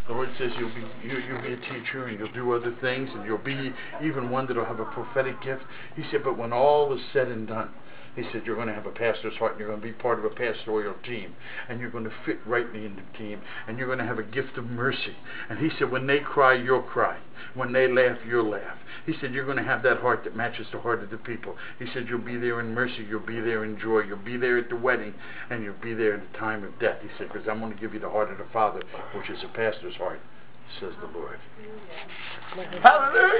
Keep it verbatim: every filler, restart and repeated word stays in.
The Lord says you'll be you, you'll be a teacher and you'll do other things and you'll be even one that'll have a prophetic gift. He said, but when all is said and done, he said, you're going to have a pastor's heart and you're going to be part of a pastoral team and you're going to fit rightly in the team and you're going to have a gift of mercy. And he said, when they cry, you'll cry. When they laugh, you'll laugh. He said, you're going to have that heart that matches the heart of the people. He said, you'll be there in mercy. You'll be there in joy. You'll be there at the wedding and you'll be there at the time of death. He said, because I'm going to give you the heart of the Father, which is a pastor's heart, says the Lord. Hallelujah.